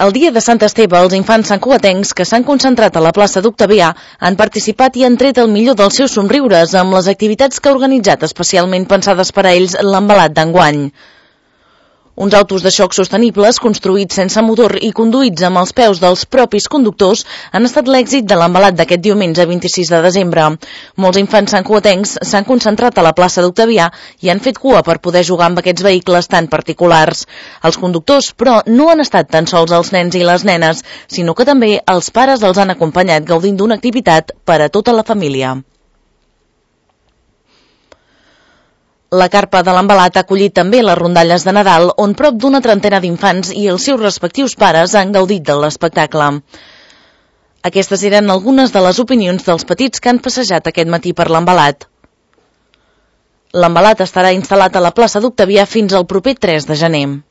El dia de Sant Esteve, els infants santcugatencs que s'han concentrat a la plaça d'Octavià han participat i han tret el millor dels seus somriures amb les activitats que ha organitzat especialment pensades per a ells l'embalat d'enguany. Uns autos de xoc sostenibles, construïts sense motor i conduïts amb els peus dels propis conductors, han estat l'èxit de l'embalat d'aquest diumenge 26 de desembre. Molts infants santcugatencs s'han concentrat a la plaça d'Octavià i han fet cua per poder jugar amb aquests vehicles tan particulars. Els conductors, però, no han estat tan sols els nens i les nenes, sinó que també els pares els han acompanyat gaudint d'una activitat per a tota la família. La carpa de l'embalat ha acollit també les rondalles de Nadal, on prop d'una trentena d'infants i els seus respectius pares han gaudit de l'espectacle. Aquestes eren algunes de les opinions dels petits que han passejat aquest matí per l'embalat. L'embalat estarà instal·lat a la plaça d'Octavià fins al proper 3 de gener.